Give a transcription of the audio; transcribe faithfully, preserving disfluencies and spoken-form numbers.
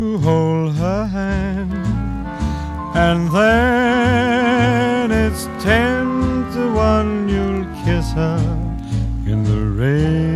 to hold her hand, and then it's ten to one you'll kiss her in the rain.